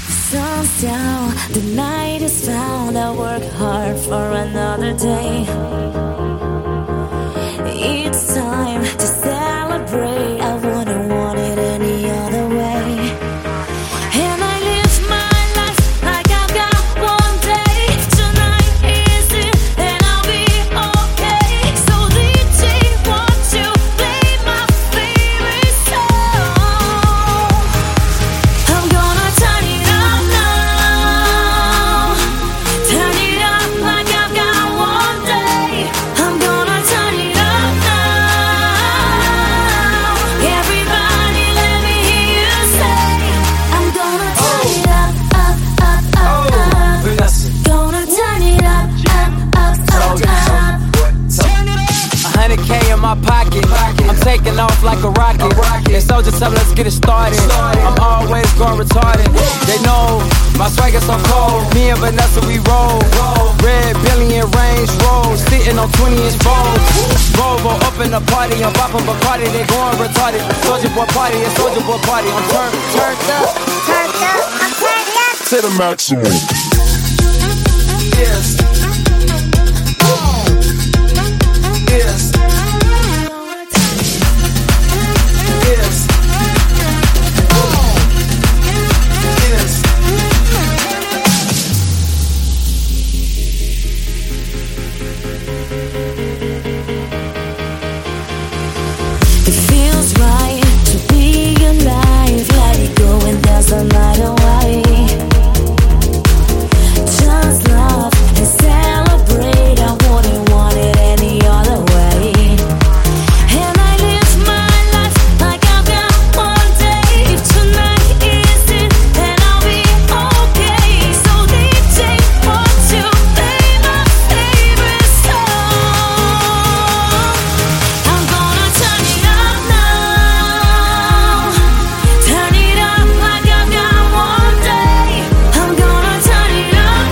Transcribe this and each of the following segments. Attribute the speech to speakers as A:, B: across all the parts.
A: Sun's down, the night is found. I work hard for another day. It's time to celebrate. I wouldn't want it any other way. And I live my life like I've got one day. Tonight is it, and I'll be okay. So DJ, won't you play my favorite song? I'm gonna turn it up now. Turn it up like I've got one day. I'm gonna turn it up now. Everybody let me hear you say, I'm gonna turn it up, up, up, up, up. Gonna turn it up, up, up, up, up.
B: 100K in my pocket. I'm taking off like a rocket. And soldiers tell me let's get it started. I'm always going retarded. They know my swag is so cold. Me and Vanessa we roll. Red Billy and Range Roll, sitting on 20-inch rolls. Volvo up in the party. I'm bopping Bacardi. They going retarded. Soldier boy party, a soldier boy party. I'm turned up,
A: I'm turned up.
C: To the maximum.
B: Yes. Yes. Yes. Yes.
A: It feels right to be alive. Let it go and dance the night away. Just love and celebrate. I wouldn't want it any other way. And I live my life like I've got one day. If tonight is it, then I'll be okay. So DJ, won't you play my favorite song? I'm gonna turn it up now. Turn it up like I've got one day. I'm gonna turn it up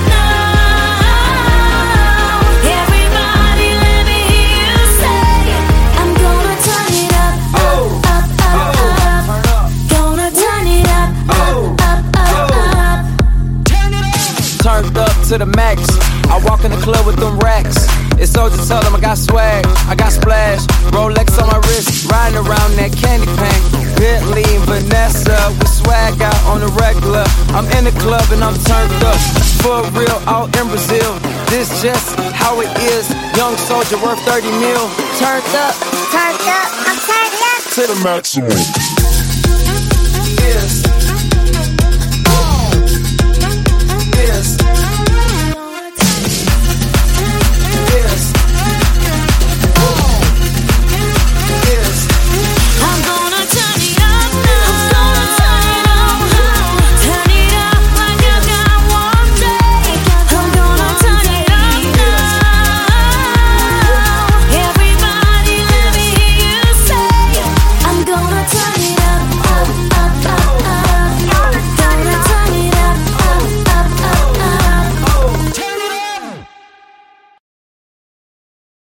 A: now. Everybody let me hear you say, I'm gonna turn it up, up, up, up, up. Gonna turn it up, up, up, up, up.
B: Turned up to the max. I walk in the club with them racks. It's soldiers tell them I got swag, I got splash. Rolex on my wrist, riding around that candy paint. Bentley and Vanessa with swag out on the regular. I'm in the club and I'm turned up. For real, out in Brazil. This just how it is. Young soldier worth 30 mil. Turned up,
A: I'm turned up.
C: To the maximum.